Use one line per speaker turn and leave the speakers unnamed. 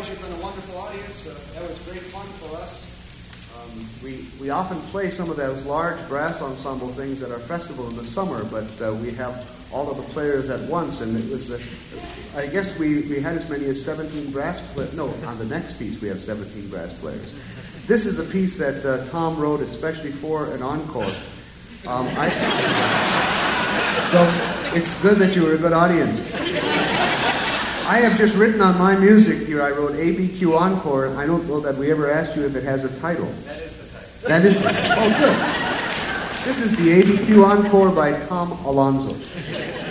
You've been a wonderful audience. That was great fun for us.
We often play some of those large brass ensemble things at our festival in the summer, but we have all of the players at once, and it was, I guess we had as many as 17 brass players. No, on the next piece we have 17 brass players. This is a piece that Tom wrote especially for an encore. So it's good that you were a good audience. I have just written on my music here, I wrote ABQ Encore, and I don't know that we ever asked you if it has a title.
That is the title.
That is the title. Oh, good. This is the ABQ Encore by Tom Alonso.